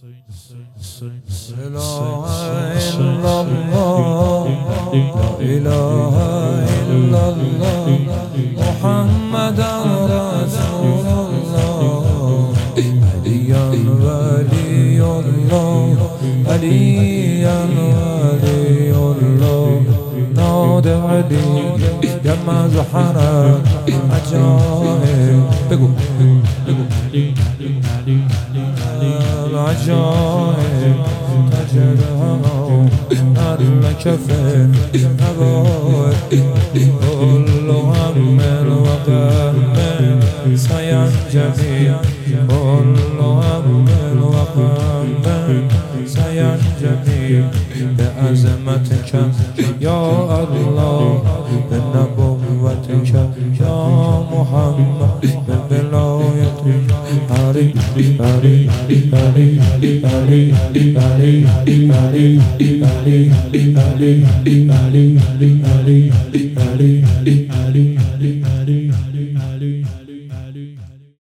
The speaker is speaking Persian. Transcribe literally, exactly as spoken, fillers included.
محمد رسول الله عليا ولي الله عليا ولي الله ناد علي يا مزحر عجائب بگو العجائب تجرها لك في النبات كل هم وغم سينجلي كل هم وغم سينجلي بعظمتك يا الله بنبوتك يا محمد بولايتك علي علي علي علي علي علي علي علي علي علي علي علي علي علي علي علي علي علي